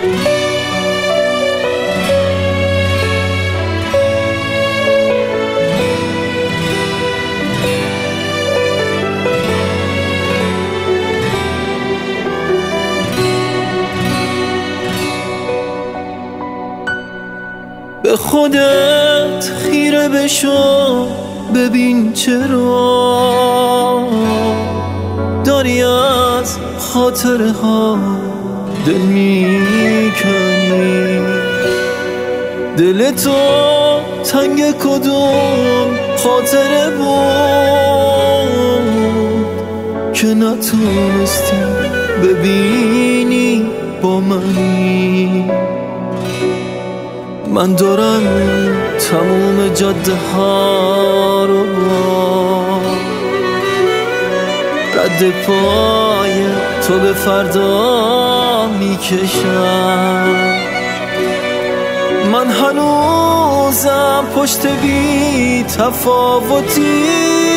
به خودت خیره بشو، ببین چرا داری از خاطره ها دل میکنی. دل تو تنگ کدوم خاطره بود که نتونستی ببینی با منی. من دارم تموم جاده ها رو با رد پای تو به فردا میکشم. من هنوزم پشت بی تفاوتی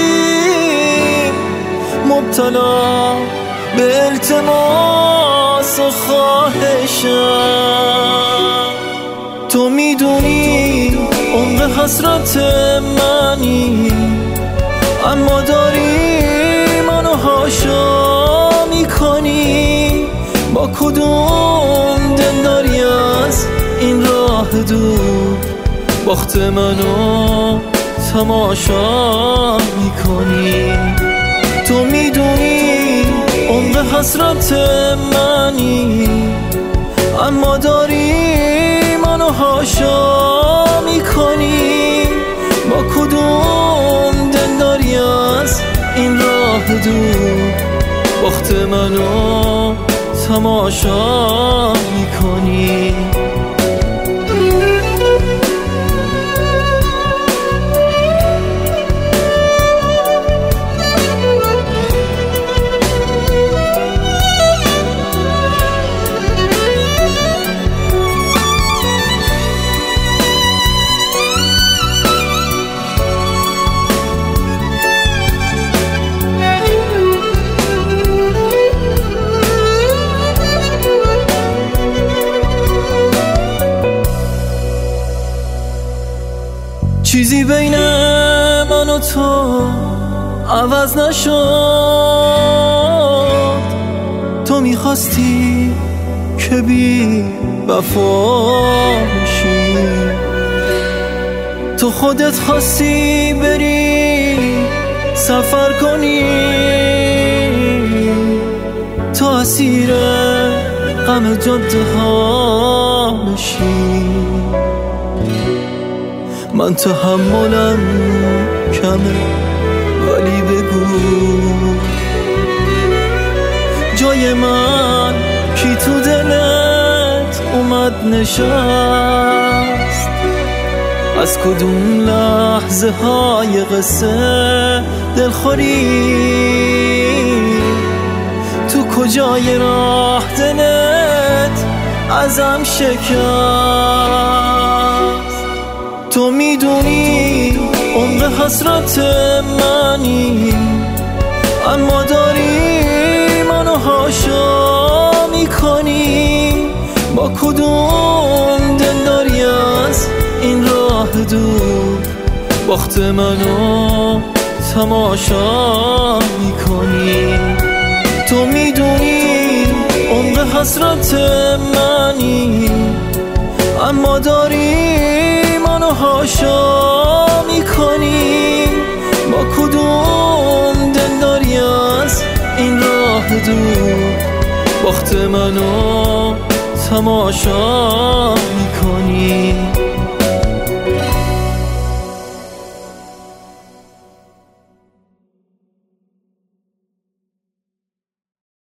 مبتلا به التماس و خواهشم. تو میدونی عمق حسرت منی، اما داری منو حاشا میکنی. با کدوم دل داری از این راه دور باخت منو تماشا میکنی. تو میدونی عمق حسرت منی، اما داری منو حاشا میکنی. با کدوم دل داری از این راه دور باخت منو تماشا میکنی. چیزی بین من و تو عوض نشد. تو میخواستی که بی وفا بشی، تو خودت خواستی بری سفر کنی، تو اسیر غم جاده ها بشی. من تحملم کمه ولی بگو جای من کی تو دلت اومد نشست؟ از کدوم لحظه های قصه دلخوری؟ تو کجای راه دلت ازم شکست؟ تو میدونی عمق حسرت منی، اما داری منو حاشا میکنی. با کدوم دل داری از این راه دور باخت منو تماشا میکنی. تو میدونی عمق حسرت منی، اما داری منو حاشا میکنی. با کدوم دل داری از این راه دور باخت منو تماشا